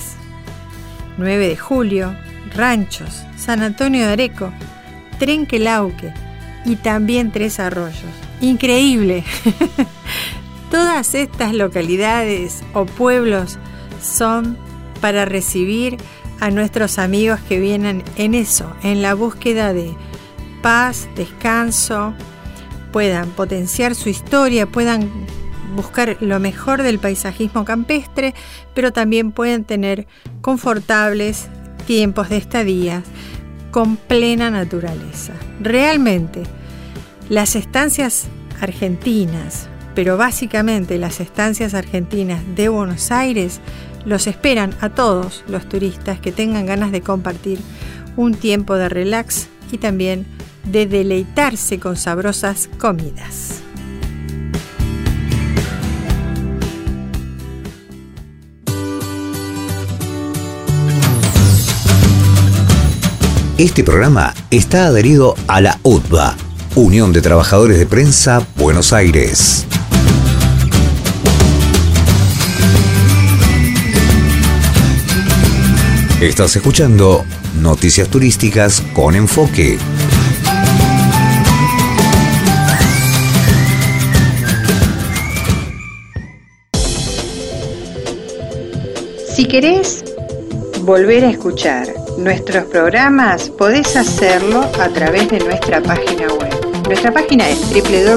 9 de Julio, Ranchos, San Antonio de Areco, Trenquelauque y también Tres Arroyos. ¡Increíble! Todas estas localidades o pueblos son para recibir a nuestros amigos que vienen en eso, en la búsqueda de paz, descanso, puedan potenciar su historia, puedan buscar lo mejor del paisajismo campestre, pero también pueden tener confortables tiempos de estadía con plena naturaleza. Realmente, las estancias argentinas, pero básicamente las estancias argentinas de Buenos Aires, los esperan a todos los turistas que tengan ganas de compartir un tiempo de relax y también de deleitarse con sabrosas comidas. Este programa está adherido a la UTBA, Unión de Trabajadores de Prensa, Buenos Aires. Estás escuchando Noticias Turísticas con Enfoque. Si querés volver a escuchar nuestros programas, podés hacerlo a través de nuestra página web. Nuestra página es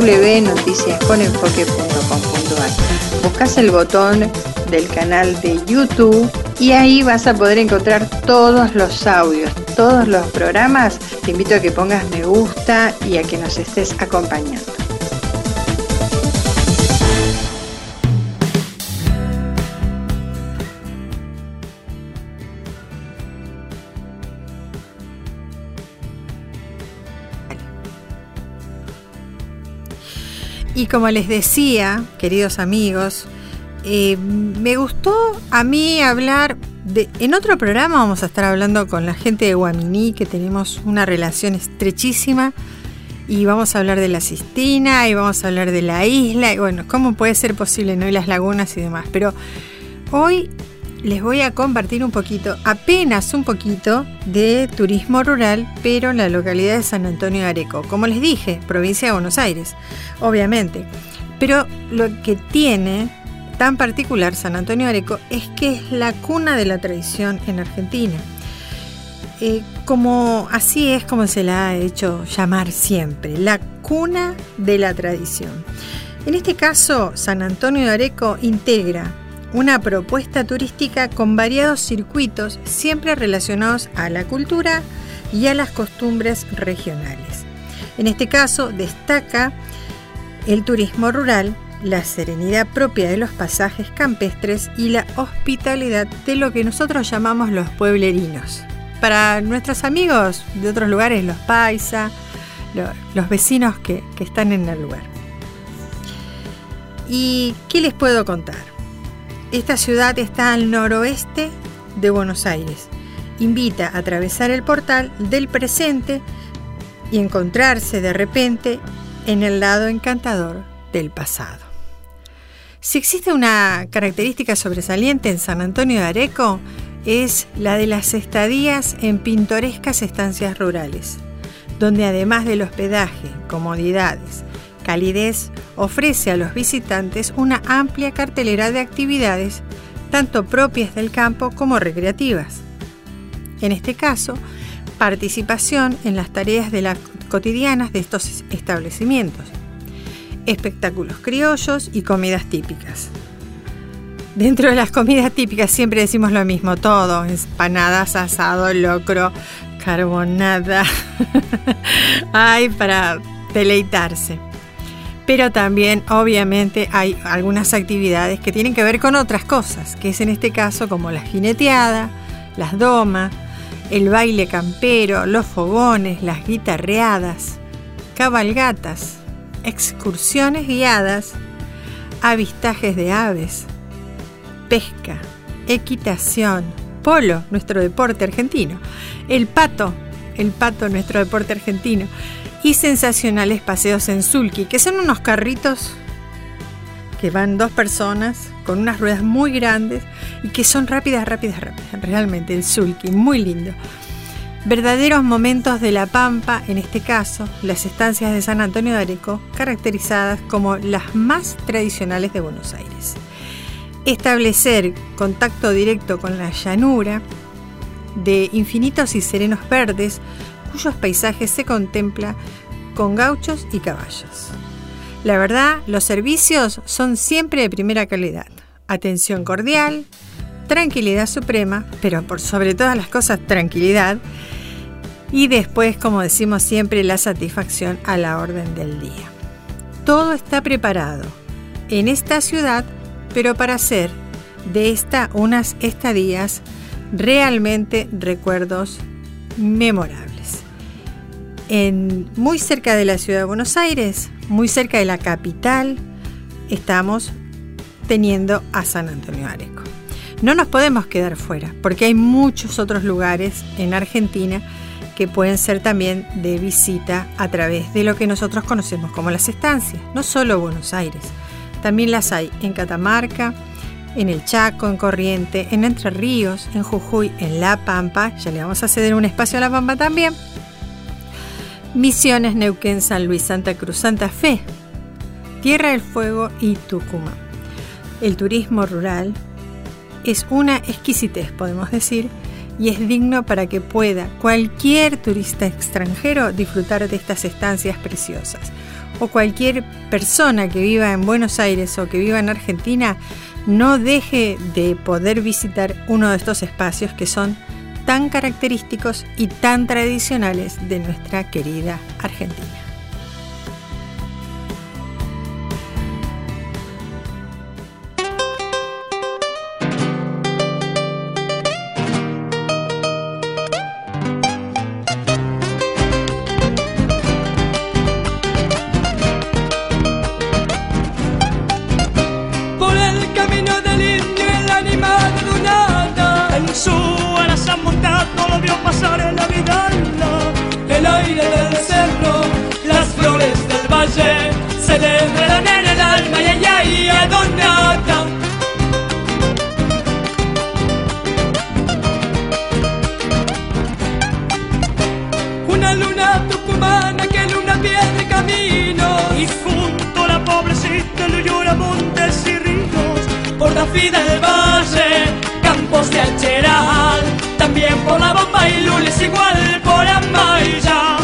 www.noticiasconenfoque.com.ar. Buscás el botón del canal de YouTube y ahí vas a poder encontrar todos los audios, todos los programas. Te invito a que pongas me gusta y a que nos estés acompañando. Y como les decía, queridos amigos, me gustó a mí hablar de... En otro programa vamos a estar hablando con la gente de Guaminí, que tenemos una relación estrechísima, y vamos a hablar de la Sistina, y vamos a hablar de la isla, y bueno, cómo puede ser posible, ¿no? Y las lagunas y demás. Pero hoy les voy a compartir un poquito, apenas un poquito, de turismo rural, pero en la localidad de San Antonio de Areco. Como les dije, provincia de Buenos Aires, obviamente. Pero lo que tiene tan particular San Antonio de Areco es que es la cuna de la tradición en Argentina. Así es como se la ha hecho llamar siempre, la cuna de la tradición. En este caso, San Antonio de Areco integra una propuesta turística con variados circuitos, siempre relacionados a la cultura y a las costumbres regionales. En este caso destaca el turismo rural, la serenidad propia de los pasajes campestres y la hospitalidad de lo que nosotros llamamos los pueblerinos. Para nuestros amigos de otros lugares, los paisa, los vecinos que están en el lugar. ¿Y qué les puedo contar? Esta ciudad está al noroeste de Buenos Aires. Invita a atravesar el portal del presente y encontrarse de repente en el lado encantador del pasado. Si existe una característica sobresaliente en San Antonio de Areco, es la de las estadías en pintorescas estancias rurales, donde además del hospedaje, comodidades, calidez, ofrece a los visitantes una amplia cartelera de actividades, tanto propias del campo como recreativas. En este caso, participación en las tareas cotidianas de estos establecimientos, espectáculos criollos y comidas típicas. Dentro de las comidas típicas siempre decimos lo mismo, todo, empanadas, asado, locro, carbonada, hay para deleitarse. Pero también, obviamente, hay algunas actividades que tienen que ver con otras cosas, que es en este caso como la jineteada, las domas, el baile campero, los fogones, las guitarreadas, cabalgatas, excursiones guiadas, avistajes de aves, pesca, equitación, polo, nuestro deporte argentino, el pato, nuestro deporte argentino, y sensacionales paseos en sulky, que son unos carritos que van 2 personas con unas ruedas muy grandes y que son rápidas, realmente el sulky, muy lindo. Verdaderos momentos de la Pampa, en este caso, las estancias de San Antonio de Areco, caracterizadas como las más tradicionales de Buenos Aires. Establecer contacto directo con la llanura de infinitos y serenos verdes, cuyos paisajes se contempla con gauchos y caballos. La verdad, los servicios son siempre de primera calidad. Atención cordial, tranquilidad suprema, pero por sobre todas las cosas, tranquilidad. Y después, como decimos siempre, la satisfacción a la orden del día. Todo está preparado en esta ciudad, pero para hacer de esta unas estadías realmente recuerdos memorables. Muy cerca de la ciudad de Buenos Aires, muy cerca de la capital, estamos teniendo a San Antonio de Areco. No nos podemos quedar fuera, porque hay muchos otros lugares en Argentina que pueden ser también de visita a través de lo que nosotros conocemos como las estancias, no solo Buenos Aires. También las hay en Catamarca, en el Chaco, en Corrientes, en Entre Ríos, en Jujuy, en La Pampa, ya le vamos a ceder un espacio a La Pampa también, Misiones, Neuquén, San Luis, Santa Cruz, Santa Fe, Tierra del Fuego y Tucumán. El turismo rural es una exquisitez, podemos decir, y es digno para que pueda cualquier turista extranjero disfrutar de estas estancias preciosas. O cualquier persona que viva en Buenos Aires o que viva en Argentina no deje de poder visitar uno de estos espacios que son tan característicos y tan tradicionales de nuestra querida Argentina. Celebran en el alma, y ay, ay, ¿dónde anda? Una luna tucumana que luna pierde camino, y junto a la pobrecita le llora montes y ríos, por la vida del valle, campos de Alcheral, también por la Bomba y Lules, igual por Amaya.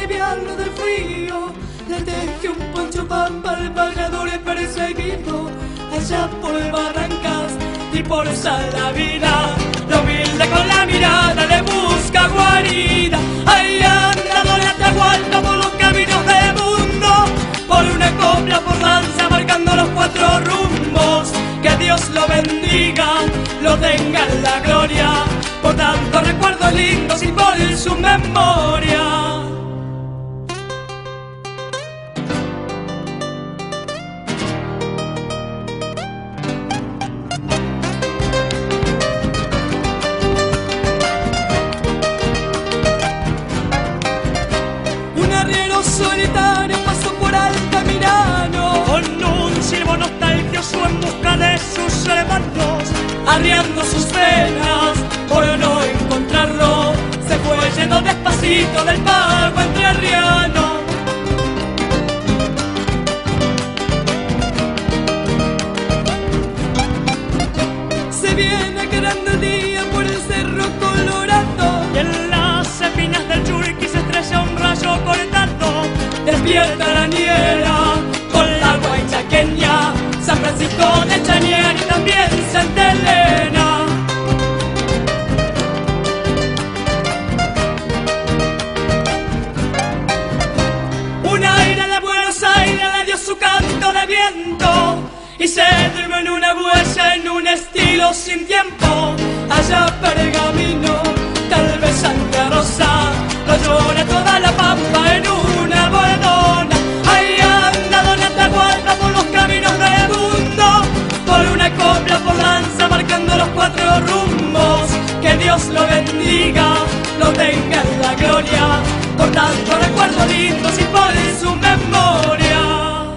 aliviarlo del frío. Le teje un poncho pampa al pagador perseguido, allá por Barrancas y por Salavida. Lo humilde con la mirada le busca guarida. Ahí anda Don Atahualpa por los caminos del mundo, por una copla, por danza, marcando los 4 rumbos. Que Dios lo bendiga, lo tenga en la gloria, por tantos recuerdos lindos y por su memoria. Solitario pasó por Altamirano, con un silbo nostalgioso en busca de sus hermanos, arriando sus venas por no encontrarlo, se fue yendo despacito del pago entrerriano. Se viene grande el día por el Cerro Colorado, y en las espinas del Churqui se estrella un rayo cortado. Despierta la niera con la guaychaqueña, San Francisco de Chanier y también Santa Elena. Un aire de Buenos Aires le dio su canto de viento y se durmió en una huella, en un estilo sin tiempo. Allá Pergamino, tal vez Santa Rosa, lo llora toda la pampa en una bordona. Ahí anda Don Atahualpa por los caminos del mundo, por una copla, por danza, marcando los 4 rumbos. Que Dios lo bendiga, lo tenga en la gloria, por tantos recuerdos lindos y por su memoria.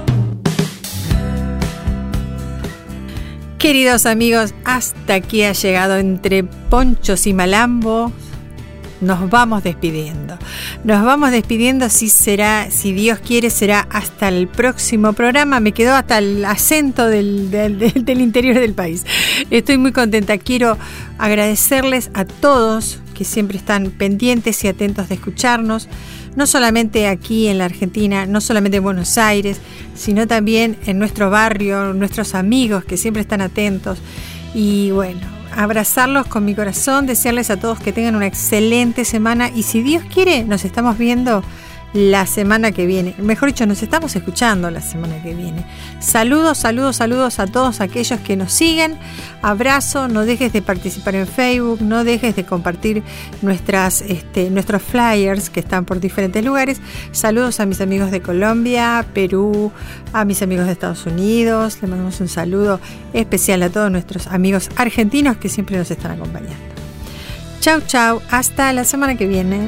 Queridos amigos, hasta aquí ha llegado Entre Ponchos y Malambo. Nos vamos despidiendo. Nos vamos despidiendo, si Dios quiere, será hasta el próximo programa. Me quedó hasta el acento del interior del país. Estoy muy contenta. Quiero agradecerles a todos que siempre están pendientes y atentos de escucharnos, no solamente aquí en la Argentina, no solamente en Buenos Aires, sino también en nuestro barrio, nuestros amigos que siempre están atentos. Y bueno, abrazarlos con mi corazón, desearles a todos que tengan una excelente semana y si Dios quiere nos estamos viendo la semana que viene. Mejor dicho, nos estamos escuchando la semana que viene. Saludos, saludos, saludos a todos aquellos que nos siguen. Abrazo, no dejes de participar en Facebook, no dejes de compartir nuestros flyers que están por diferentes lugares. Saludos a mis amigos de Colombia, Perú, a mis amigos de Estados Unidos. Les mandamos un saludo especial a todos nuestros amigos argentinos que siempre nos están acompañando. Chau, chau, hasta la semana que viene.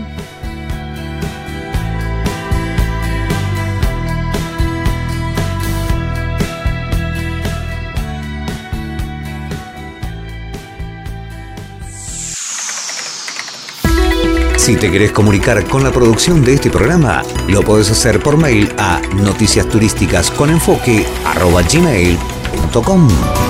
Si te querés comunicar con la producción de este programa, lo podés hacer por mail a noticiasturísticasconenfoque@gmail.com.